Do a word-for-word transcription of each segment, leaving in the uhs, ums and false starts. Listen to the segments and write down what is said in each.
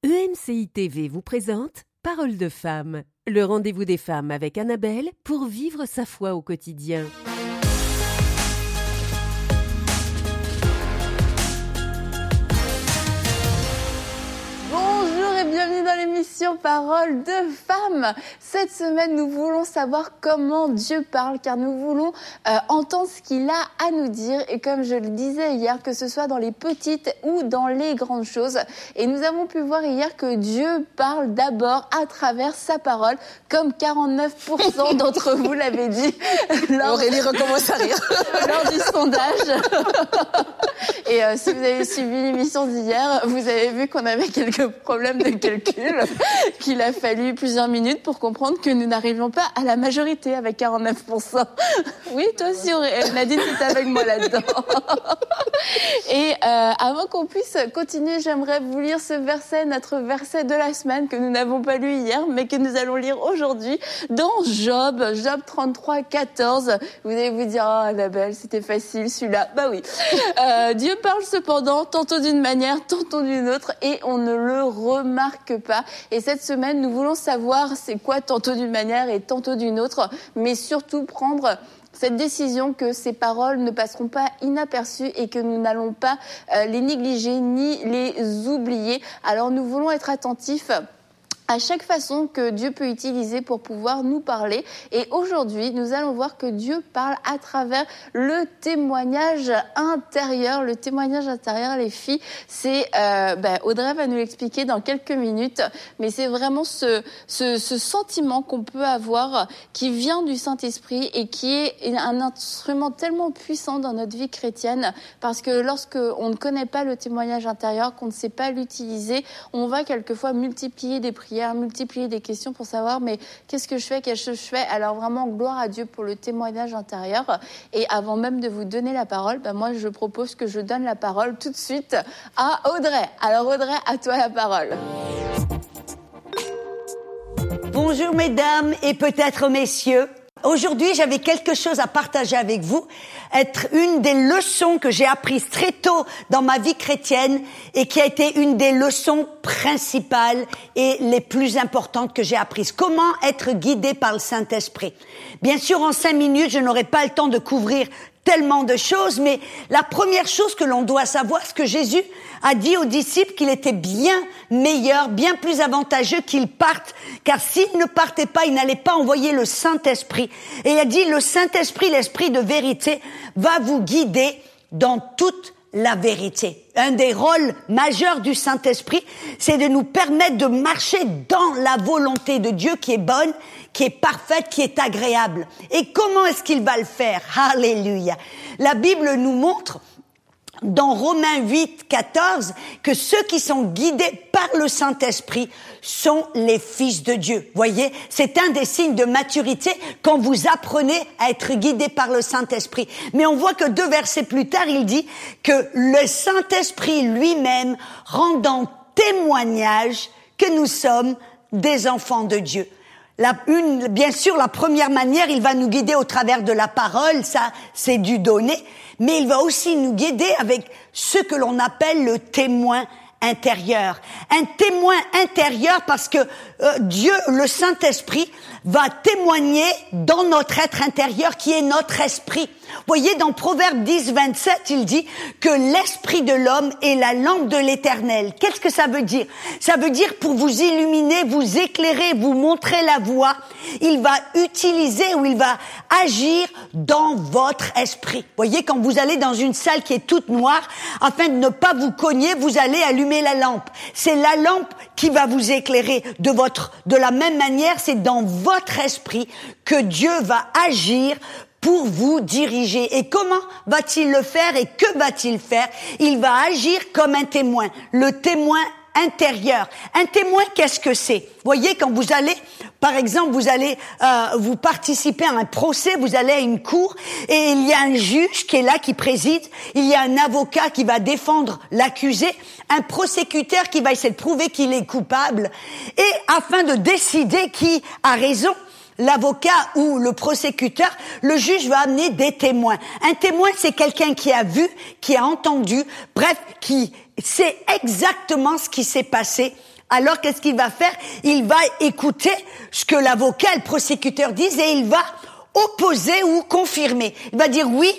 E M C I T V vous présente Parole de femme, le rendez-vous des femmes avec Annabelle pour vivre sa foi au quotidien. Bonjour et bienvenue dans l'émission Parole de femmes. Cette semaine, nous voulons savoir comment Dieu parle, car nous voulons euh, entendre ce qu'il a à nous dire. Et comme je le disais hier, que ce soit dans les petites ou dans les grandes choses. Et nous avons pu voir hier que Dieu parle d'abord à travers sa parole, comme quarante-neuf pour cent d'entre vous l'avaient dit. Lors, Aurélie recommence à rire. lors du sondage. Et euh, si vous avez suivi l'émission d'hier, vous avez vu qu'on avait quelques problèmes de calcul, qu'il a fallu plusieurs minutes pour comprendre que nous n'arrivions pas à la majorité avec quarante-neuf pour cent. Oui, toi aussi, Nadine, tu es avec moi là-dedans. Et euh, avant qu'on puisse continuer, j'aimerais vous lire ce verset, notre verset de la semaine que nous n'avons pas lu hier, mais que nous allons lire aujourd'hui dans Job, Job trente-trois, quatorze. Vous allez vous dire, oh Annabelle, c'était facile celui-là. Bah oui. Euh, Dieu parle cependant, tantôt d'une manière, tantôt d'une autre, et on ne le remarque pas. Et cette semaine, nous voulons savoir c'est quoi tantôt d'une manière et tantôt d'une autre, mais surtout prendre cette décision que ces paroles ne passeront pas inaperçues et que nous n'allons pas euh, les négliger ni les oublier. Alors nous voulons être attentifs à chaque façon que Dieu peut utiliser pour pouvoir nous parler. Et aujourd'hui, nous allons voir que Dieu parle à travers le témoignage intérieur. Le témoignage intérieur, les filles, c'est... Euh, ben, Audrey va nous l'expliquer dans quelques minutes, mais c'est vraiment ce, ce, ce sentiment qu'on peut avoir qui vient du Saint-Esprit et qui est un instrument tellement puissant dans notre vie chrétienne, parce que lorsque on ne connaît pas le témoignage intérieur, qu'on ne sait pas l'utiliser, on va quelquefois multiplier des prières, multiplier des questions pour savoir mais qu'est-ce que je fais, qu'est-ce que je fais. Alors vraiment gloire à Dieu pour le témoignage intérieur. Et avant même de vous donner la parole, ben moi je propose que je donne la parole tout de suite à Audrey. Alors Audrey, à toi la parole. Bonjour mesdames et peut-être messieurs. Aujourd'hui, j'avais quelque chose à partager avec vous, être une des leçons que j'ai apprises très tôt dans ma vie chrétienne et qui a été une des leçons principales et les plus importantes que j'ai apprises. Comment être guidé par le Saint-Esprit. Bien sûr, en cinq minutes, je n'aurai pas le temps de couvrir tellement de choses, mais la première chose que l'on doit savoir, c'est que Jésus a dit aux disciples qu'il était bien meilleur, bien plus avantageux qu'ils partent, car s'ils ne partaient pas, il n'allait pas envoyer le Saint-Esprit. Et il a dit, le Saint-Esprit, l'Esprit de vérité, va vous guider dans toute la vérité. Un des rôles majeurs du Saint-Esprit, c'est de nous permettre de marcher dans la volonté de Dieu qui est bonne, qui est parfaite, qui est agréable. Et comment est-ce qu'il va le faire? Alléluia. La Bible nous montre dans Romains huit, quatorze, que ceux qui sont guidés par le Saint-Esprit sont les fils de Dieu. Voyez, c'est un des signes de maturité quand vous apprenez à être guidé par le Saint-Esprit. Mais on voit que deux versets plus tard, il dit que le Saint-Esprit lui-même rendant témoignage que nous sommes des enfants de Dieu. La, une, bien sûr, la première manière, il va nous guider au travers de la parole, ça, c'est du donné, mais il va aussi nous guider avec ce que l'on appelle le témoin intérieur. Un témoin intérieur parce que euh, Dieu, le Saint-Esprit, va témoigner dans notre être intérieur qui est notre esprit. Vous voyez, dans Proverbe dix, vingt-sept, il dit que l'esprit de l'homme est la lampe de l'Éternel. Qu'est-ce que ça veut dire? Ça veut dire pour vous illuminer, vous éclairer, vous montrer la voie. Il va utiliser ou il va agir dans votre esprit. Vous voyez, quand vous allez dans une salle qui est toute noire, afin de ne pas vous cogner, vous allez allumer la lampe. C'est la lampe qui va vous éclairer. De votre, de la même manière, c'est dans votre esprit que Dieu va agir pour vous diriger. Et comment va-t-il le faire et que va-t-il faire? Il va agir comme un témoin, le témoin intérieur. Un témoin, qu'est-ce que c'est? Voyez, quand vous allez, par exemple, vous allez euh, vous participer à un procès, vous allez à une cour et il y a un juge qui est là, qui préside, il y a un avocat qui va défendre l'accusé, un prosécuteur qui va essayer de prouver qu'il est coupable, et afin de décider qui a raison, l'avocat ou le prosécuteur, le juge va amener des témoins. Un témoin, c'est quelqu'un qui a vu, qui a entendu, bref, qui sait exactement ce qui s'est passé Alors qu'est-ce qu'il va faire? Il va écouter ce que l'avocat, le prosécuteur disent et il va opposer ou confirmer. Il va dire oui,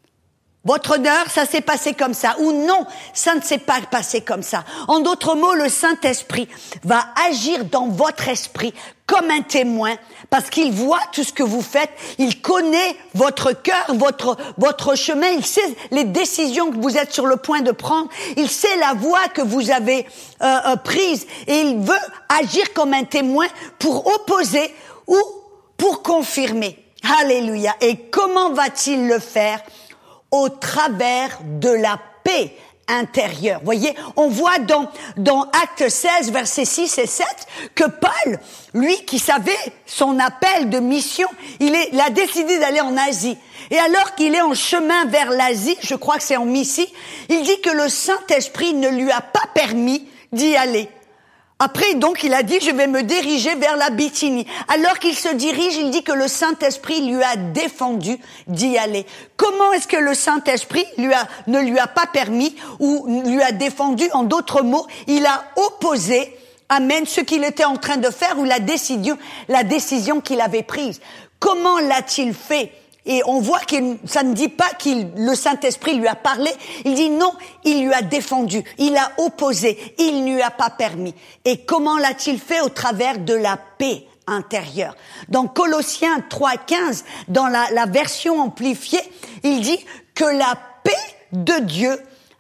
votre honneur, ça s'est passé comme ça, ou non, ça ne s'est pas passé comme ça. En d'autres mots, le Saint-Esprit va agir dans votre esprit comme un témoin, parce qu'il voit tout ce que vous faites, il connaît votre cœur, votre votre chemin, il sait les décisions que vous êtes sur le point de prendre, il sait la voie que vous avez euh, euh, prise, et il veut agir comme un témoin pour opposer ou pour confirmer. Alléluia. Et comment va-t-il le faire? Au travers de la paix intérieure. Voyez, on voit dans, dans Actes seize, versets six et sept, que Paul, lui qui savait son appel de mission, il, est, il a décidé d'aller en Asie. Et alors qu'il est en chemin vers l'Asie, je crois que c'est en Mysie, il dit que le Saint-Esprit ne lui a pas permis d'y aller. Après, donc, il a dit, je vais me diriger vers la Bithynie. Alors qu'il se dirige, il dit que le Saint-Esprit lui a défendu d'y aller. Comment est-ce que le Saint-Esprit lui a, ne lui a pas permis ou lui a défendu? En d'autres mots, il a opposé, amen, ce qu'il était en train de faire ou la décision, la décision qu'il avait prise. Comment l'a-t-il fait? Et on voit que ça ne dit pas qu'il, le Saint-Esprit lui a parlé. Il dit non, il lui a défendu, il a opposé, il ne lui a pas permis. Et comment l'a-t-il fait? Au travers de la paix intérieure. Dans Colossiens trois quinze, dans la, la version amplifiée, il dit que la paix de Dieu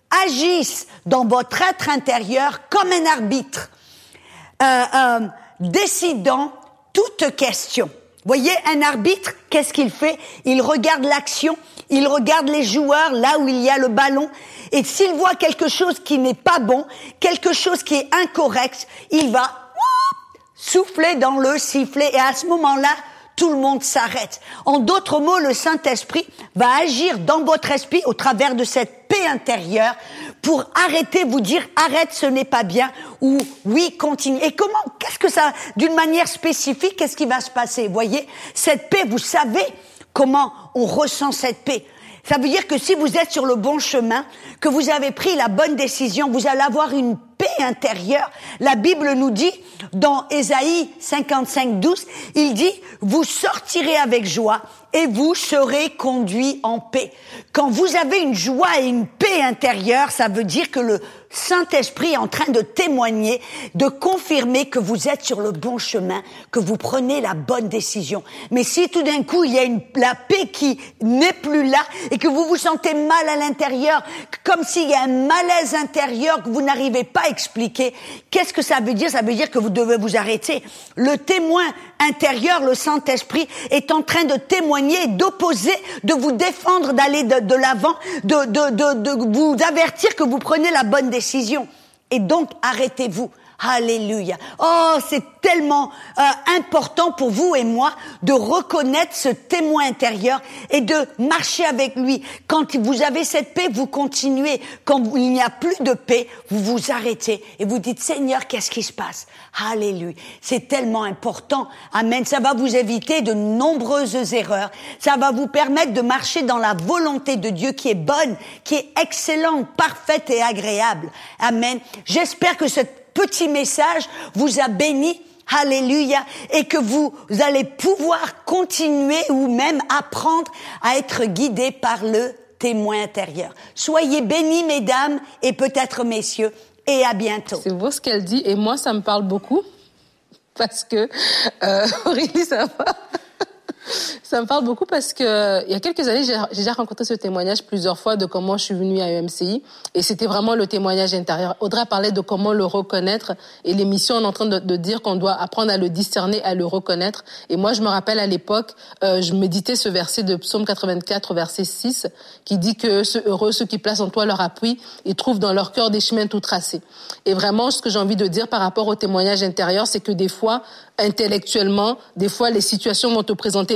agisse dans votre être intérieur comme un arbitre, euh, euh, décidant toute question. Voyez, un arbitre, qu'est-ce qu'il fait? Il regarde l'action, il regarde les joueurs là où il y a le ballon, et s'il voit quelque chose qui n'est pas bon, quelque chose qui est incorrect, il va souffler dans le sifflet, et à ce moment-là, tout le monde s'arrête. En d'autres mots, le Saint-Esprit va agir dans votre esprit au travers de cette paix intérieure pour arrêter, vous dire arrête, ce n'est pas bien, ou oui, continue. Et comment, qu'est-ce que ça, d'une manière spécifique, qu'est-ce qui va se passer? Vous voyez, cette paix, vous savez comment on ressent cette paix. Ça veut dire que si vous êtes sur le bon chemin, que vous avez pris la bonne décision, vous allez avoir une paix intérieure. La Bible nous dit, dans Ésaïe cinquante-cinq douze, il dit, vous sortirez avec joie et vous serez conduits en paix. Quand vous avez une joie et une paix intérieure, ça veut dire que le Saint-Esprit est en train de témoigner, de confirmer que vous êtes sur le bon chemin, que vous prenez la bonne décision. Mais si tout d'un coup, il y a une, la paix qui n'est plus là et que vous vous sentez mal à l'intérieur, comme s'il y a un malaise intérieur que vous n'arrivez pas à expliquer, qu'est-ce que ça veut dire? Ça veut dire que vous devez vous arrêter. Le témoin intérieur, le Saint-Esprit, est en train de témoigner, d'opposer, de vous défendre, d'aller de, de l'avant, de, de, de, de vous avertir que vous prenez la bonne décision. Et donc, arrêtez-vous. Alléluia. Oh, c'est tellement euh, important pour vous et moi de reconnaître ce témoin intérieur et de marcher avec lui. Quand vous avez cette paix, vous continuez. Quand il n'y a plus de paix, vous vous arrêtez et vous dites, Seigneur, qu'est-ce qui se passe? Alléluia. C'est tellement important. Amen. Ça va vous éviter de nombreuses erreurs. Ça va vous permettre de marcher dans la volonté de Dieu qui est bonne, qui est excellente, parfaite et agréable. Amen. J'espère que cette petit message vous a béni, alléluia, et que vous allez pouvoir continuer ou même apprendre à être guidé par le témoin intérieur. Soyez bénis, mesdames, et peut-être messieurs, et à bientôt. C'est beau ce qu'elle dit, et moi, ça me parle beaucoup, parce que, euh, Aurélie, ça va. Ça me parle beaucoup parce que il y a quelques années, j'ai, j'ai déjà rencontré ce témoignage plusieurs fois de comment je suis venue à E M C I et c'était vraiment le témoignage intérieur. Audrey parlait de comment le reconnaître et l'émission on est en train de, de dire qu'on doit apprendre à le discerner, à le reconnaître. Et moi, je me rappelle à l'époque, euh, je méditais ce verset de Psaume quatre-vingt-quatre, verset six, qui dit que ceux heureux, ceux qui placent en toi leur appui, ils trouvent dans leur cœur des chemins tout tracés. Et vraiment, ce que j'ai envie de dire par rapport au témoignage intérieur, c'est que des fois, intellectuellement, des fois, les situations vont te présenter une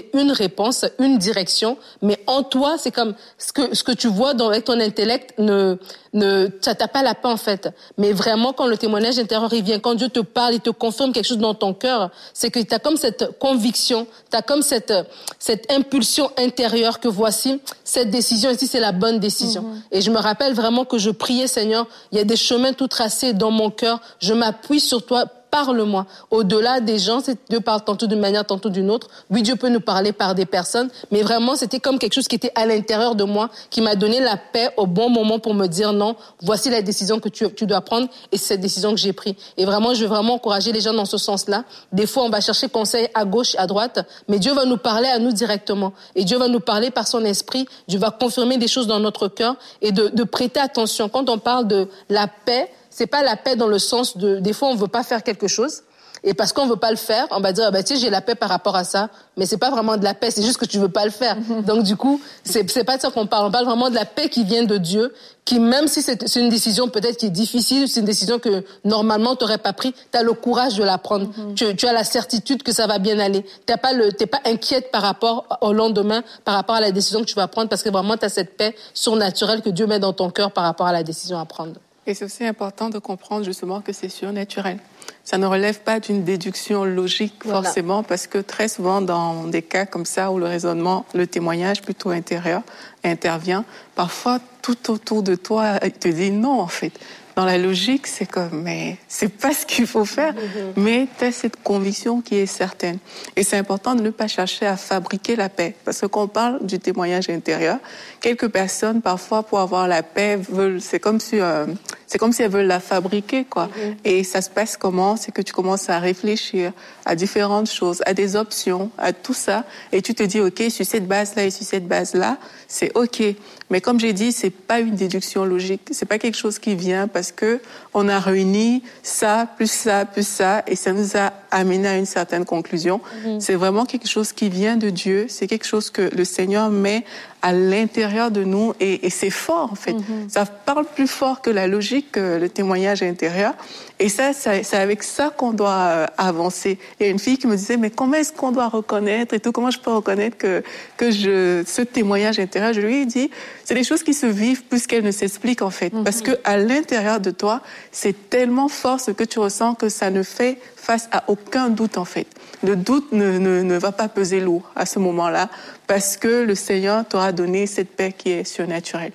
réponse, une direction, mais en toi, c'est comme ce que ce que tu vois dans, avec ton intellect ne ne ça t'a pas la paix en fait. Mais vraiment, quand le témoignage intérieur il vient, quand Dieu te parle, il te confirme quelque chose dans ton cœur, c'est que t'as comme cette conviction, t'as comme cette cette impulsion intérieure que voici cette décision ici, c'est la bonne décision. Mm-hmm. Et je me rappelle vraiment que je priais, Seigneur, il y a des chemins tout tracés dans mon cœur, je m'appuie sur toi. Parle-moi. Au-delà des gens, c'est, Dieu parle tantôt d'une manière, tantôt d'une autre. Oui, Dieu peut nous parler par des personnes, mais vraiment, c'était comme quelque chose qui était à l'intérieur de moi, qui m'a donné la paix au bon moment pour me dire non, voici la décision que tu, tu dois prendre et c'est cette décision que j'ai prise. Et vraiment, je veux vraiment encourager les gens dans ce sens-là. Des fois, on va chercher conseil à gauche, à droite, mais Dieu va nous parler à nous directement. Et Dieu va nous parler par son esprit. Dieu va confirmer des choses dans notre cœur et de, de prêter attention. Quand on parle de la paix, c'est pas la paix dans le sens de, des fois on veut pas faire quelque chose, et parce qu'on veut pas le faire, on va dire, ah ben, tu sais, j'ai la paix par rapport à ça, mais c'est pas vraiment de la paix, c'est juste que tu veux pas le faire. Mm-hmm. Donc du coup, c'est, c'est pas de ça qu'on parle, on parle vraiment de la paix qui vient de Dieu, qui même si c'est, c'est une décision peut-être qui est difficile, c'est une décision que normalement t'aurais pas pris, t'as le courage de la prendre, mm-hmm. tu, tu as la certitude que ça va bien aller, t'as pas le, t'es pas inquiète par rapport au lendemain, par rapport à la décision que tu vas prendre, parce que vraiment t'as cette paix surnaturelle que Dieu met dans ton cœur par rapport à la décision à prendre. Et c'est aussi important de comprendre justement que c'est surnaturel. Ça ne relève pas d'une déduction logique forcément, voilà. Parce que très souvent dans des cas comme ça où le raisonnement, le témoignage plutôt intérieur intervient, parfois tout autour de toi te dit non en fait. Dans la logique, c'est comme, mais c'est pas ce qu'il faut faire, mm-hmm. mais tu as cette conviction qui est certaine. Et c'est important de ne pas chercher à fabriquer la paix. Parce que quand on parle du témoignage intérieur, quelques personnes, parfois, pour avoir la paix, veulent, c'est comme si, euh, c'est comme si elles veulent la fabriquer, quoi. Mm-hmm. Et ça se passe comment? C'est que tu commences à réfléchir à différentes choses, à des options, à tout ça. Et tu te dis, OK, sur cette base-là et sur cette base-là, c'est OK. Mais comme j'ai dit, c'est pas une déduction logique. C'est pas quelque chose qui vient parce que on a réuni ça, plus ça, plus ça, et ça nous a amené à une certaine conclusion. Mmh. C'est vraiment quelque chose qui vient de Dieu. C'est quelque chose que le Seigneur met à l'intérieur de nous et, et c'est fort en fait. Mm-hmm. Ça parle plus fort que la logique, que le témoignage intérieur. Et ça, ça c'est avec ça qu'on doit euh, avancer. Il y a une fille qui me disait, mais comment est-ce qu'on doit reconnaître et tout, comment je peux reconnaître que que je ce témoignage intérieur? Je lui ai dit, c'est des choses qui se vivent plus qu'elles ne s'expliquent en fait, mm-hmm. parce que à l'intérieur de toi, c'est tellement fort ce que tu ressens que ça ne fait face à aucun doute en fait. Le doute ne, ne, ne va pas peser lourd à ce moment-là parce que le Seigneur t'aura donné cette paix qui est surnaturelle.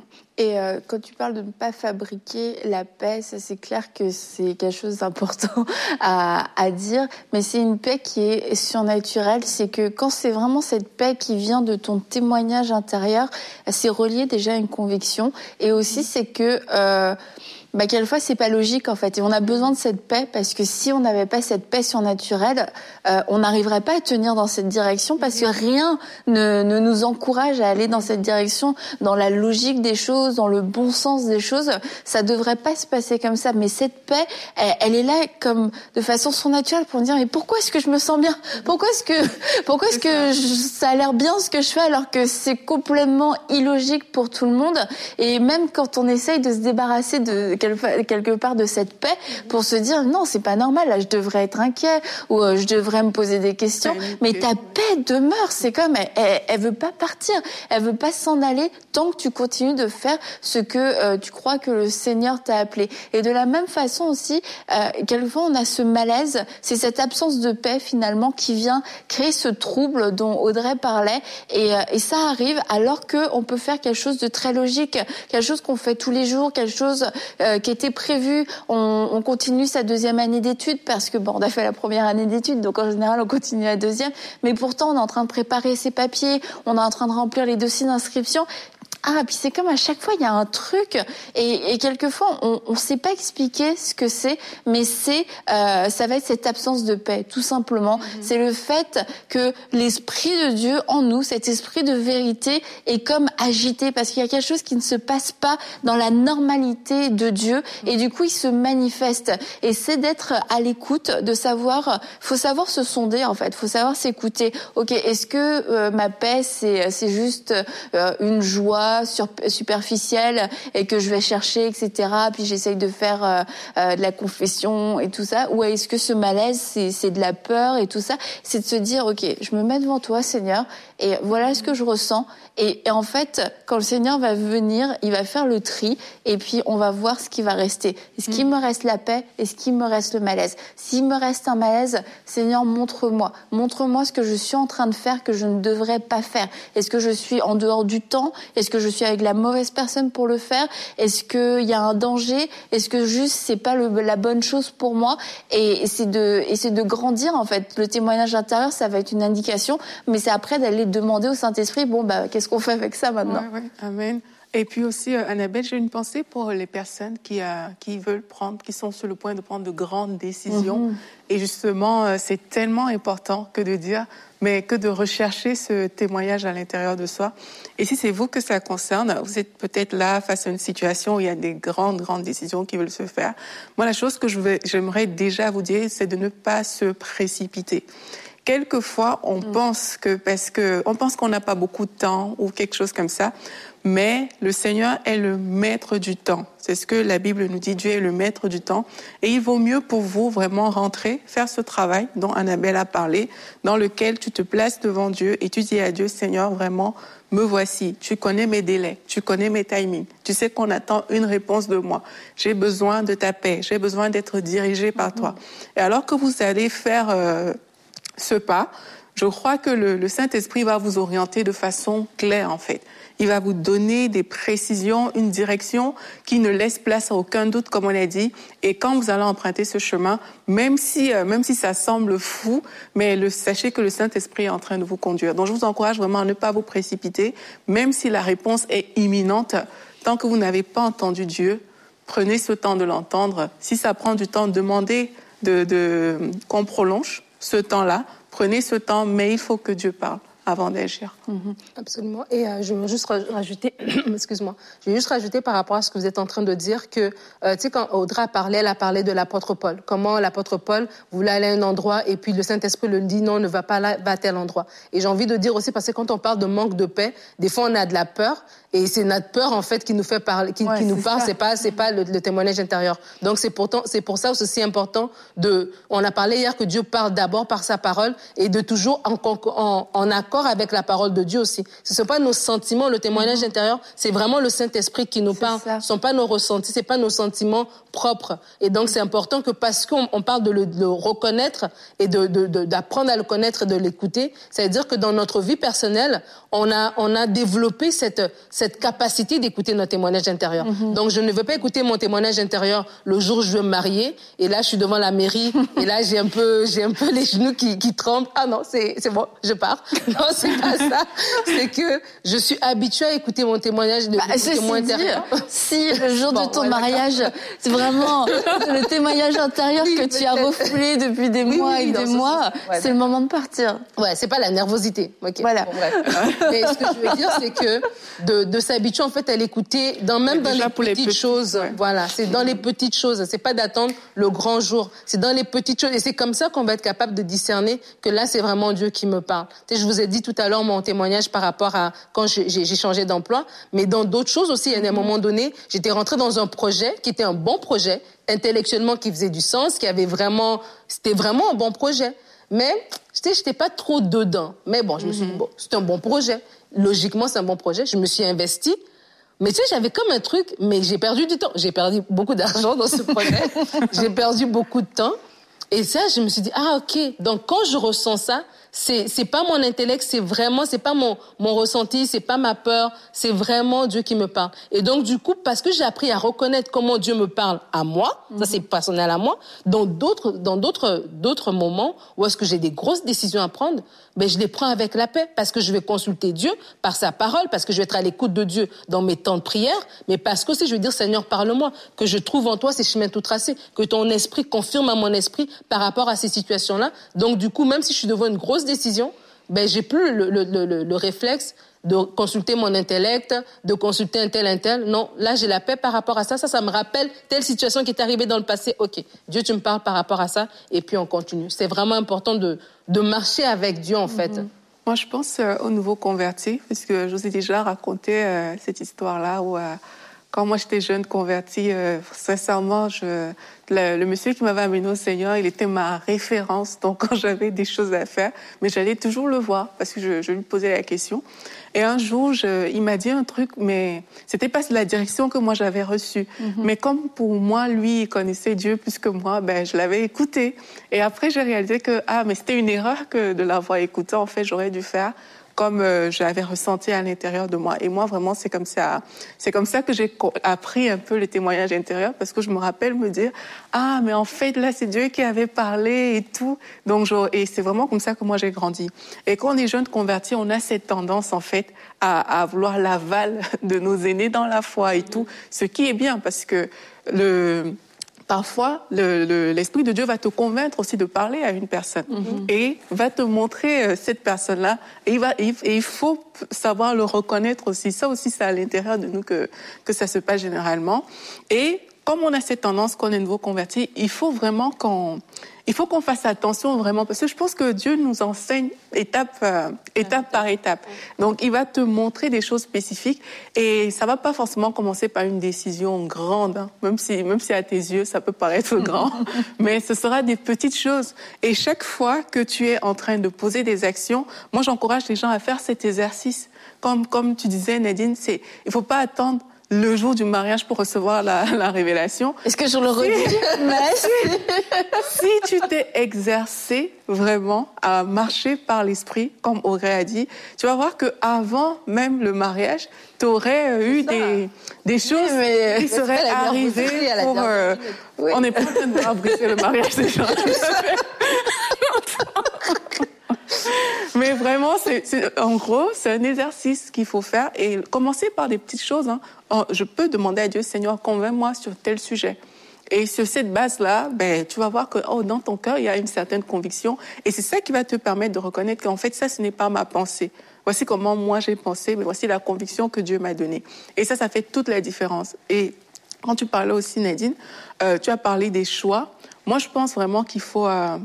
Et euh, quand tu parles de ne pas fabriquer la paix, ça, c'est clair que c'est quelque chose d'important à, à dire, mais c'est une paix qui est surnaturelle. C'est que quand c'est vraiment cette paix qui vient de ton témoignage intérieur, c'est relié déjà à une conviction. Et aussi, c'est que... Euh, bah, quelquefois, c'est pas logique, en fait. Et on a besoin de cette paix parce que si on n'avait pas cette paix surnaturelle, euh, on n'arriverait pas à tenir dans cette direction parce que rien ne, ne nous encourage à aller dans cette direction, dans la logique des choses, dans le bon sens des choses. Ça devrait pas se passer comme ça. Mais cette paix, elle, elle est là comme de façon surnaturelle pour me dire, mais pourquoi est-ce que je me sens bien? Pourquoi est-ce que, pourquoi est-ce que je, ça a l'air bien ce que je fais alors que c'est complètement illogique pour tout le monde? Et même quand on essaye de se débarrasser de quelque part de cette paix pour se dire non, c'est pas normal, là je devrais être inquiet ou euh, je devrais me poser des questions, mais ta paix demeure, c'est comme elle, elle, elle veut pas partir, elle veut pas s'en aller tant que tu continues de faire ce que euh, tu crois que le Seigneur t'a appelé. Et de la même façon aussi, euh, quelquefois on a ce malaise, c'est cette absence de paix finalement qui vient créer ce trouble dont Audrey parlait, et, euh, et ça arrive alors que on peut faire quelque chose de très logique, quelque chose qu'on fait tous les jours, quelque chose euh, qui était prévu, on, on continue sa deuxième année d'études parce que bon, on a fait la première année d'études, donc en général on continue la deuxième, mais pourtant on est en train de préparer ses papiers, on est en train de remplir les dossiers d'inscription. Ah, puis c'est comme à chaque fois, il y a un truc, et, et quelquefois, on ne sait pas expliquer ce que c'est, mais c'est, euh, ça va être cette absence de paix, tout simplement. Mm-hmm. C'est le fait que l'Esprit de Dieu en nous, cet esprit de vérité, est comme agité, parce qu'il y a quelque chose qui ne se passe pas dans la normalité de Dieu, mm-hmm. et du coup, il se manifeste. Et c'est d'être à l'écoute, de savoir, faut savoir se sonder, en fait, faut savoir s'écouter. Ok, est-ce que euh, ma paix, c'est, c'est juste euh, une joie, fois sur, superficielle et que je vais chercher, et cetera. Puis j'essaye de faire euh, euh, de la confession et tout ça. Ou est-ce que ce malaise, c'est, c'est de la peur et tout ça? C'est de se dire, ok, je me mets devant toi, Seigneur, et voilà ce que je ressens. Et, et en fait, quand le Seigneur va venir, il va faire le tri, et puis on va voir ce qui va rester. Est-ce qu'il me reste la paix? Est-ce qu'il me reste le malaise? S'il me reste un malaise, Seigneur, montre-moi. Montre-moi ce que je suis en train de faire que je ne devrais pas faire. Est-ce que je suis en dehors du temps? Est-ce que je suis avec la mauvaise personne pour le faire? Est-ce qu'il y a un danger? Est-ce que juste c'est pas le, la bonne chose pour moi? Et, et c'est de, et c'est de grandir, en fait. Le témoignage intérieur, ça va être une indication, mais c'est après d'aller demander au Saint-Esprit, bon, bah, qu'est-ce qu'on fait avec ça maintenant? Ouais, ouais, amen. Et puis aussi, euh, Annabelle, j'ai une pensée pour les personnes qui, euh, qui veulent prendre, qui sont sur le point de prendre de grandes décisions. Mm-hmm. Et justement, euh, c'est tellement important que de dire, mais que de rechercher ce témoignage à l'intérieur de soi. Et si c'est vous que ça concerne, vous êtes peut-être là face à une situation où il y a des grandes, grandes décisions qui veulent se faire. Moi, la chose que je vais, j'aimerais déjà vous dire, c'est de ne pas se précipiter. Quelquefois, on mmh. pense que parce que on pense qu'on n'a pas beaucoup de temps ou quelque chose comme ça, mais le Seigneur est le maître du temps. C'est ce que la Bible nous dit. Dieu est le maître du temps, et il vaut mieux pour vous vraiment rentrer, faire ce travail dont Annabelle a parlé, dans lequel tu te places devant Dieu et tu dis à Dieu, Seigneur, vraiment, me voici. Tu connais mes délais, tu connais mes timings. Tu sais qu'on attend une réponse de moi. J'ai besoin de ta paix, j'ai besoin d'être dirigé par mmh. toi. Et alors que vous allez faire euh, ce pas, je crois que le, le Saint-Esprit va vous orienter de façon claire, en fait. Il va vous donner des précisions, une direction qui ne laisse place à aucun doute, comme on l'a dit. Et quand vous allez emprunter ce chemin, même si, euh, même si ça semble fou, mais le, sachez que le Saint-Esprit est en train de vous conduire. Donc, je vous encourage vraiment à ne pas vous précipiter, même si la réponse est imminente. Tant que vous n'avez pas entendu Dieu, prenez ce temps de l'entendre. Si ça prend du temps, demandez de, de, qu'on prolonge ce temps-là. Prenez ce temps, mais il faut que Dieu parle avant d'agir. Mm-hmm. Absolument. Et euh, je veux juste rajouter, excuse-moi, je veux juste rajouter par rapport à ce que vous êtes en train de dire que, euh, tu sais, quand Audra parlait, elle a parlé de l'apôtre Paul. Comment l'apôtre Paul voulait aller à un endroit et puis le Saint-Esprit lui dit non, ne va pas là, va à tel endroit. Et j'ai envie de dire aussi, parce que quand on parle de manque de paix, des fois on a de la peur. Et c'est notre peur, en fait, qui nous fait parler, qui, ouais, qui nous parle. Ça. C'est pas, c'est pas le, le témoignage intérieur. Donc, c'est pourtant, c'est pour ça que c'est aussi important de, on a parlé hier que Dieu parle d'abord par sa parole et de toujours en, en, en accord avec la parole de Dieu aussi. Ce sont pas nos sentiments, le témoignage mm-hmm. intérieur, c'est vraiment le Saint-Esprit qui nous c'est parle. Ça. Ce sont pas nos ressentis, c'est pas nos sentiments propres. Et donc, c'est important que parce qu'on on parle de le, de le reconnaître et de, de, de, d'apprendre à le connaître et de l'écouter, ça veut dire que dans notre vie personnelle, on a, on a développé cette, cette capacité d'écouter notre témoignage intérieur. Mm-hmm. Donc, je ne veux pas écouter mon témoignage intérieur le jour où je veux me marier, et là, je suis devant la mairie, et là, j'ai un peu, j'ai un peu les genoux qui, qui tremblent. Ah non, c'est, c'est bon, je pars. Non, c'est pas ça. C'est que je suis habituée à écouter mon témoignage, de, bah, mon témoin intérieur. Si, le jour bon, de ton ouais, mariage, c'est vraiment le témoignage intérieur oui, que tu as refoulé depuis des oui, mois oui, et des mois, ouais, c'est ouais. le moment de partir. Ouais, c'est pas la nervosité. Okay. Voilà. Bon, bref. Mais ce que je veux dire, c'est que de, de s'habituer en fait à l'écouter, dans même dans les petites, les petites choses. Ouais. Voilà, c'est dans les petites choses. C'est pas d'attendre le grand jour. C'est dans les petites choses, et c'est comme ça qu'on va être capable de discerner que là, c'est vraiment Dieu qui me parle. Tu sais, je vous ai dit tout à l'heure mon témoignage par rapport à quand j'ai, j'ai changé d'emploi, mais dans d'autres choses aussi. À un moment donné, j'étais rentrée dans un projet qui était un bon projet, intellectuellement qui faisait du sens, qui avait vraiment, c'était vraiment un bon projet. Mais, tu sais, j'étais pas trop dedans. Mais bon, je me suis dit, bon, c'est un bon projet. Logiquement, c'est un bon projet. Je me suis investie. Mais tu sais, j'avais comme un truc, mais j'ai perdu du temps. J'ai perdu beaucoup d'argent dans ce projet. J'ai perdu beaucoup de temps. Et ça, je me suis dit, ah, ok. Donc, quand je ressens ça, c'est, c'est pas mon intellect, c'est vraiment, c'est pas mon, mon ressenti, c'est pas ma peur, c'est vraiment Dieu qui me parle. Et donc, du coup, parce que j'ai appris à reconnaître comment Dieu me parle à moi, mm-hmm. ça c'est personnel à moi, dans d'autres, dans d'autres, d'autres moments où est-ce que j'ai des grosses décisions à prendre, ben, je les prends avec la paix, parce que je vais consulter Dieu par sa parole, parce que je vais être à l'écoute de Dieu dans mes temps de prière, mais parce que aussi je vais dire, Seigneur, parle-moi, que je trouve en toi ces chemins tout tracés, que ton esprit confirme à mon esprit par rapport à ces situations-là. Donc, du coup, même si je suis devant une grosse décision, ben, j'ai plus le, le, le, le réflexe de consulter mon intellect, de consulter un tel, un tel. Non, là, j'ai la paix par rapport à ça. Ça, ça me rappelle telle situation qui est arrivée dans le passé. OK, Dieu, tu me parles par rapport à ça, et puis on continue. C'est vraiment important de, de marcher avec Dieu, en fait. Mm-hmm. Moi, je pense euh, aux nouveaux convertis, puisque je vous ai déjà raconté euh, cette histoire-là où, euh, quand moi j'étais jeune convertie, euh, sincèrement, je, le, le monsieur qui m'avait amené au Seigneur, il était ma référence. Donc, quand j'avais des choses à faire, mais j'allais toujours le voir parce que je, je lui posais la question. Et un jour, je, il m'a dit un truc, mais c'était pas la direction que moi j'avais reçue. Mm-hmm. Mais comme pour moi, lui, il connaissait Dieu plus que moi, ben je l'avais écouté. Et après, j'ai réalisé que ah, mais c'était une erreur que de l'avoir écouté. En fait, j'aurais dû faire comme euh, j'avais ressenti à l'intérieur de moi. Et moi, vraiment, c'est comme ça, c'est comme ça que j'ai appris un peu les témoignages intérieurs, parce que je me rappelle me dire, ah, mais en fait, là, c'est Dieu qui avait parlé et tout. Donc, je, et c'est vraiment comme ça que moi, j'ai grandi. Et quand on est jeune converti, on a cette tendance, en fait, à, à vouloir l'aval de nos aînés dans la foi et tout, ce qui est bien, parce que le... Parfois, le, le, l'Esprit de Dieu va te convaincre aussi de parler à une personne mm-hmm. et va te montrer euh, cette personne-là. Et il, va, et, et il faut savoir le reconnaître aussi. Ça aussi, c'est à l'intérieur de nous que, que ça se passe généralement. Et comme on a cette tendance, qu'on est nouveau converti, il faut vraiment qu'on... Il faut qu'on fasse attention vraiment, parce que je pense que Dieu nous enseigne étape, euh, étape par étape. Donc, il va te montrer des choses spécifiques et ça va pas forcément commencer par une décision grande, hein, même si, même si à tes yeux, ça peut paraître grand, mais ce sera des petites choses. Et chaque fois que tu es en train de poser des actions, moi, j'encourage les gens à faire cet exercice. Comme, comme tu disais, Nadine, c'est, il faut pas attendre le jour du mariage pour recevoir la, la révélation. Est-ce que je le redis? si, si tu t'es exercé vraiment à marcher par l'esprit, comme Audrey a dit, tu vas voir que avant même le mariage, tu aurais eu des, des choses oui, mais qui seraient arrivées pour... Euh, oui. On n'est pas en train de briser le mariage des gens. Mais vraiment, c'est, c'est, en gros, c'est un exercice qu'il faut faire et commencer par des petites choses. Hein. Je peux demander à Dieu, Seigneur, convainc-moi sur tel sujet. Et sur cette base-là, ben, tu vas voir que oh, dans ton cœur, il y a une certaine conviction. Et c'est ça qui va te permettre de reconnaître qu'en fait, ça, ce n'est pas ma pensée. Voici comment moi j'ai pensé, mais voici la conviction que Dieu m'a donnée. Et ça, ça fait toute la différence. Et quand tu parlais aussi, Nadine, euh, tu as parlé des choix. Moi, je pense vraiment qu'il faut... Euh,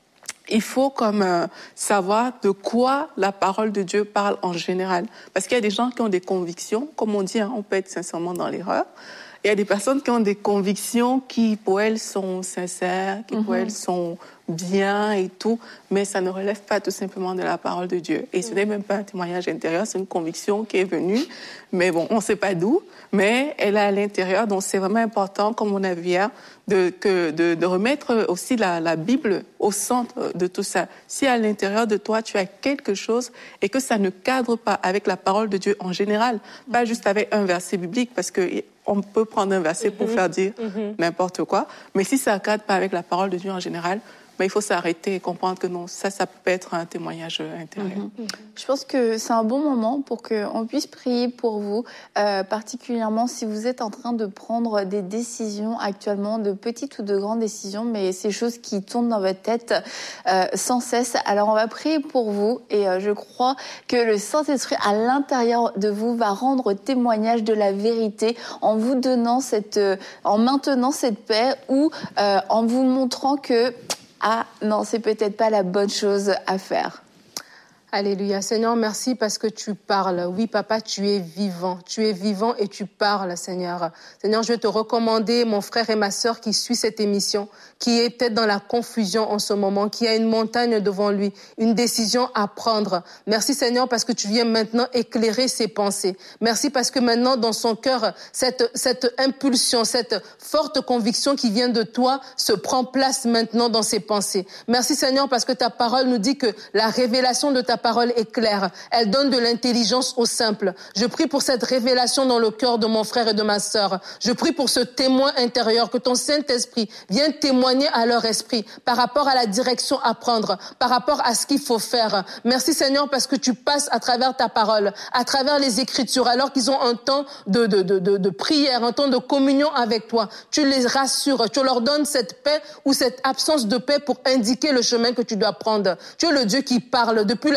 Il faut comme euh, savoir de quoi la parole de Dieu parle en général. Parce qu'il y a des gens qui ont des convictions, comme on dit, hein, on peut être sincèrement dans l'erreur. Il y a des personnes qui ont des convictions qui, pour elles, sont sincères, qui, mm-hmm. pour elles, sont bien et tout, mais ça ne relève pas tout simplement de la parole de Dieu. Et ce n'est même pas un témoignage intérieur, c'est une conviction qui est venue, mais bon, on ne sait pas d'où, mais elle est à l'intérieur, donc c'est vraiment important, comme on a vu hier, de, que, de, de remettre aussi la, la Bible au centre de tout ça. Si à l'intérieur de toi, tu as quelque chose et que ça ne cadre pas avec la parole de Dieu en général, pas juste avec un verset biblique, parce que on peut prendre un verset pour faire dire mm-hmm. n'importe quoi, mais si ça ne cadre pas avec la parole de Dieu en général, mais il faut s'arrêter et comprendre que non, ça, ça peut être un témoignage intérieur. Mm-hmm. Je pense que c'est un bon moment pour qu'on puisse prier pour vous, euh, particulièrement si vous êtes en train de prendre des décisions actuellement, de petites ou de grandes décisions, mais ces choses qui tournent dans votre tête euh, sans cesse. Alors, on va prier pour vous et euh, je crois que le Saint-Esprit à l'intérieur de vous va rendre témoignage de la vérité en vous donnant cette, euh, en maintenant cette paix ou euh, en vous montrant que ah non, c'est peut-être pas la bonne chose à faire. Alléluia. Seigneur, merci parce que tu parles. Oui, papa, tu es vivant. Tu es vivant et tu parles, Seigneur. Seigneur, je vais te recommander mon frère et ma sœur qui suit cette émission, qui est peut-être dans la confusion en ce moment, qui a une montagne devant lui, une décision à prendre. Merci, Seigneur, parce que tu viens maintenant éclairer ses pensées. Merci parce que maintenant, dans son cœur, cette, cette impulsion, cette forte conviction qui vient de toi se prend place maintenant dans ses pensées. Merci, Seigneur, parce que ta parole nous dit que la révélation de ta parole est claire. Elle donne de l'intelligence aux simples. Je prie pour cette révélation dans le cœur de mon frère et de ma sœur. Je prie pour ce témoin intérieur, que ton Saint-Esprit vienne témoigner à leur esprit par rapport à la direction à prendre, par rapport à ce qu'il faut faire. Merci Seigneur parce que tu passes à travers ta parole, à travers les Écritures, alors qu'ils ont un temps de, de, de, de, de prière, un temps de communion avec toi. Tu les rassures, tu leur donnes cette paix ou cette absence de paix pour indiquer le chemin que tu dois prendre. Tu es le Dieu qui parle depuis la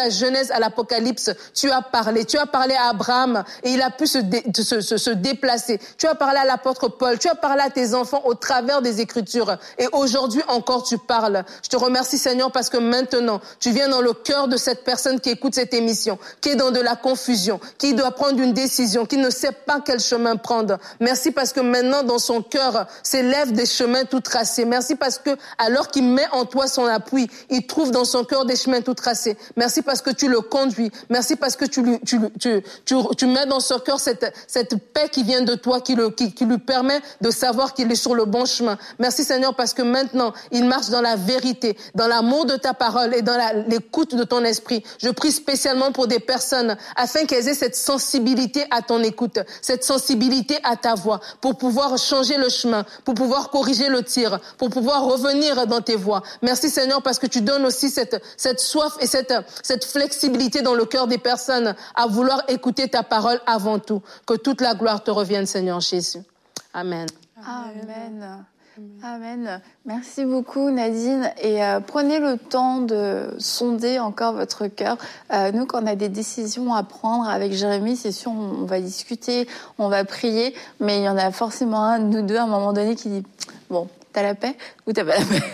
la Genèse à l'Apocalypse, tu as parlé. Tu as parlé à Abraham et il a pu se, dé, se, se, se déplacer. Tu as parlé à l'apôtre Paul. Tu as parlé à tes enfants au travers des Écritures. Et aujourd'hui encore, tu parles. Je te remercie, Seigneur, parce que maintenant, tu viens dans le cœur de cette personne qui écoute cette émission, qui est dans de la confusion, qui doit prendre une décision, qui ne sait pas quel chemin prendre. Merci parce que maintenant, dans son cœur, s'élèvent des chemins tout tracés. Merci parce que, alors qu'il met en toi son appui, il trouve dans son cœur des chemins tout tracés. Merci parce que tu le conduis. Merci parce que tu lui, tu, tu, tu, tu mets dans son cœur cette, cette paix qui vient de toi, qui, le, qui, qui lui permet de savoir qu'il est sur le bon chemin. Merci, Seigneur, parce que maintenant, il marche dans la vérité, dans l'amour de ta parole et dans la, l'écoute de ton esprit. Je prie spécialement pour des personnes afin qu'elles aient cette sensibilité à ton écoute, cette sensibilité à ta voix, pour pouvoir changer le chemin, pour pouvoir corriger le tir, pour pouvoir revenir dans tes voies. Merci, Seigneur, parce que tu donnes aussi cette, cette soif et cette, cette flexibilité dans le cœur des personnes à vouloir écouter ta parole avant tout. Que toute la gloire te revienne, Seigneur Jésus. Amen. Amen. Amen. Merci beaucoup, Nadine. Et euh, prenez le temps de sonder encore votre cœur. Euh, nous, quand on a des décisions à prendre avec Jérémy, c'est sûr, on, on va discuter, on va prier, mais il y en a forcément un de nous deux à un moment donné qui dit « Bon, t'as la paix ou t'as pas la paix ?»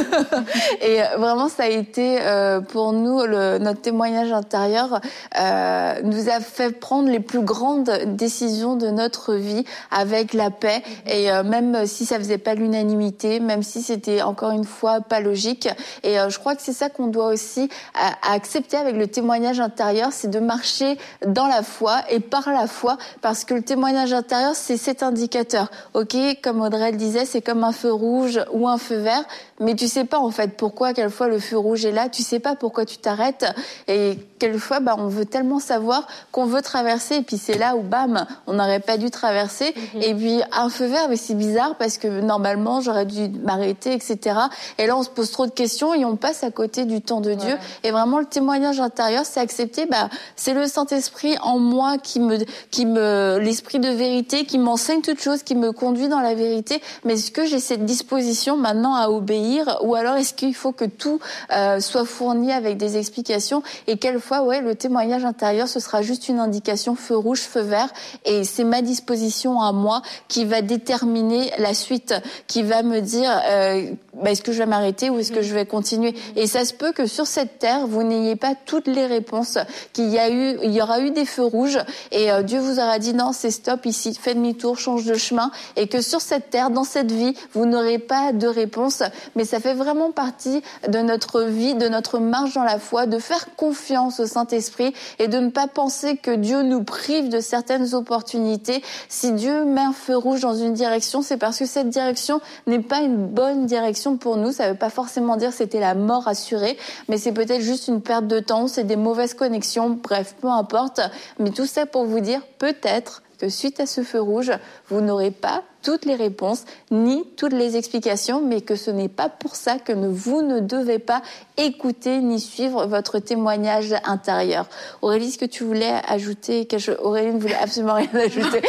Et vraiment, ça a été euh, pour nous, le, notre témoignage intérieur euh, nous a fait prendre les plus grandes décisions de notre vie avec la paix. Et euh, même si ça faisait pas l'unanimité, même si c'était encore une fois pas logique. Et euh, je crois que c'est ça qu'on doit aussi à, à accepter avec le témoignage intérieur, c'est de marcher dans la foi et par la foi, parce que le témoignage intérieur, c'est cet indicateur. Ok, comme Audrey le disait, c'est comme un feu rouge ou un feu vert, mais tu sais pas en fait pourquoi quelquefois le feu rouge est là, tu sais pas pourquoi tu t'arrêtes, et quelquefois bah on veut tellement savoir qu'on veut traverser, et puis c'est là où bam, on n'aurait pas dû traverser, mm-hmm. Et puis un feu vert, mais c'est bizarre parce que normalement j'aurais dû m'arrêter, et cetera. Et là on se pose trop de questions et on passe à côté du temps de Dieu. Ouais. Et vraiment le témoignage intérieur, c'est accepter, bah c'est le Saint-Esprit en moi qui me, qui me, l'esprit de vérité, qui m'enseigne toutes choses, qui me conduit dans la vérité. Mais est-ce que j'ai cette disposition maintenant à obéir, ou alors est-ce qu'il faut que tout euh, soit fourni avec des explications? Et quelquefois, ouais, le témoignage intérieur, ce sera juste une indication feu rouge, feu vert, et c'est ma disposition à moi qui va déterminer la suite, qui va me dire euh, bah, est-ce que je vais m'arrêter ou est-ce que je vais continuer? Et ça se peut que sur cette terre, vous n'ayez pas toutes les réponses, qu'il y a eu, il y aura eu des feux rouges, et euh, Dieu vous aura dit non, c'est stop ici, fais demi-tour, change de chemin, et que sur cette terre, dans cette vie, vous n'aurez pas de réponse, mais ça fait vraiment partie de notre vie, de notre marche dans la foi, de faire confiance au Saint-Esprit et de ne pas penser que Dieu nous prive de certaines opportunités. Si Dieu met un feu rouge dans une direction, c'est parce que cette direction n'est pas une bonne direction pour nous. Ça ne veut pas forcément dire que c'était la mort assurée, mais c'est peut-être juste une perte de temps, c'est des mauvaises connexions, bref, peu importe. Mais tout ça pour vous dire, peut-être que suite à ce feu rouge, vous n'aurez pas toutes les réponses, ni toutes les explications, mais que ce n'est pas pour ça que vous ne devez pas écouter ni suivre votre témoignage intérieur. Aurélie, est-ce que tu voulais ajouter quelque chose? Aurélie ne voulait absolument rien ajouter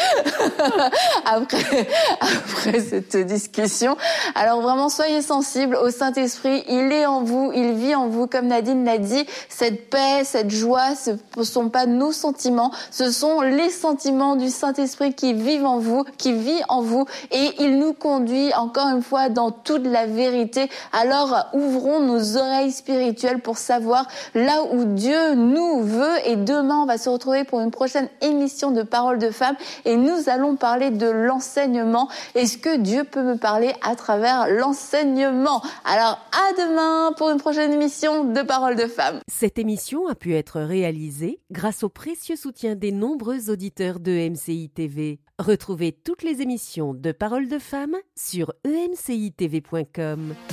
après, après cette discussion. Alors vraiment, soyez sensibles au Saint-Esprit. Il est en vous, il vit en vous. Comme Nadine l'a dit, cette paix, cette joie, ce ne sont pas nos sentiments, ce sont les sentiments du Saint-Esprit qui vivent en vous, qui vit en vous. Et il nous conduit encore une fois dans toute la vérité. Alors ouvrons nos oreilles spirituelles pour savoir là où Dieu nous veut. Et demain on va se retrouver pour une prochaine émission de Paroles de Femmes et nous allons parler de l'enseignement. Est-ce que Dieu peut me parler à travers l'enseignement? Alors à demain pour une prochaine émission de Paroles de Femmes. Cette émission a pu être réalisée grâce au précieux soutien des nombreux auditeurs de M C I T V. Retrouvez toutes les émissions de Paroles de Femmes sur e m c i t v point com.